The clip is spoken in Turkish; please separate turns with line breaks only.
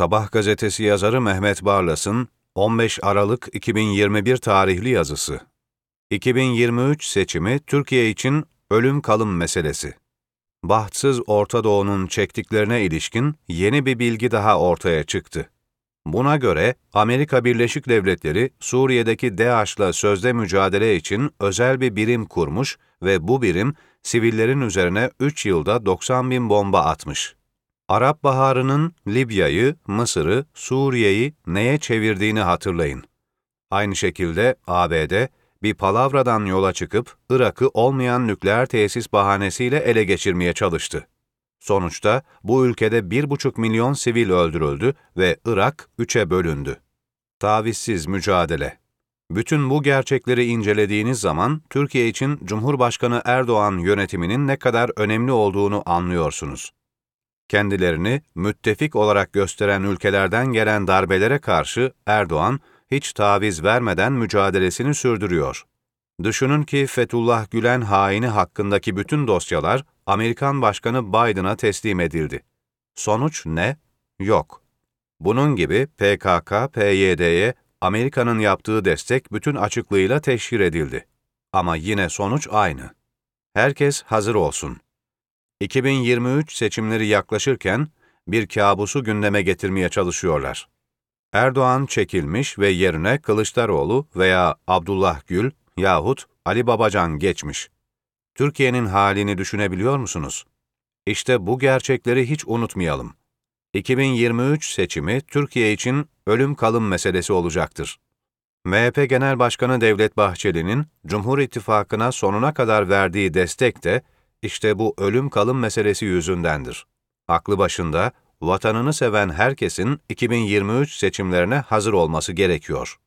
Sabah gazetesi yazarı Mehmet Barlas'ın 15 Aralık 2021 tarihli yazısı. 2023 seçimi Türkiye için ölüm kalım meselesi. Bahtsız Orta Doğu'nun çektiklerine ilişkin yeni bir bilgi daha ortaya çıktı. Buna göre Amerika Birleşik Devletleri Suriye'deki DAEŞ'la sözde mücadele için özel bir birim kurmuş ve bu birim sivillerin üzerine 3 yılda 90 bin bomba atmış. Arap Baharı'nın Libya'yı, Mısır'ı, Suriye'yi neye çevirdiğini hatırlayın. Aynı şekilde ABD, bir palavradan yola çıkıp Irak'ı olmayan nükleer tesis bahanesiyle ele geçirmeye çalıştı. Sonuçta bu ülkede 1,5 milyon sivil öldürüldü ve Irak 3'e bölündü. Tavizsiz mücadele. Bütün bu gerçekleri incelediğiniz zaman Türkiye için Cumhurbaşkanı Erdoğan yönetiminin ne kadar önemli olduğunu anlıyorsunuz. Kendilerini müttefik olarak gösteren ülkelerden gelen darbelere karşı Erdoğan hiç taviz vermeden mücadelesini sürdürüyor. Düşünün ki Fethullah Gülen haini hakkındaki bütün dosyalar Amerikan Başkanı Biden'a teslim edildi. Sonuç ne? Yok. Bunun gibi PKK, PYD'ye Amerika'nın yaptığı destek bütün açıklığıyla teşhir edildi. Ama yine sonuç aynı. Herkes hazır olsun. 2023 seçimleri yaklaşırken bir kabusu gündeme getirmeye çalışıyorlar. Erdoğan çekilmiş ve yerine Kılıçdaroğlu veya Abdullah Gül yahut Ali Babacan geçmiş. Türkiye'nin halini düşünebiliyor musunuz? İşte bu gerçekleri hiç unutmayalım. 2023 seçimi Türkiye için ölüm kalım meselesi olacaktır. MHP Genel Başkanı Devlet Bahçeli'nin Cumhur İttifakı'na sonuna kadar verdiği destek de işte bu ölüm kalım meselesi yüzündendir. Aklı başında, vatanını seven herkesin 2023 seçimlerine hazır olması gerekiyor.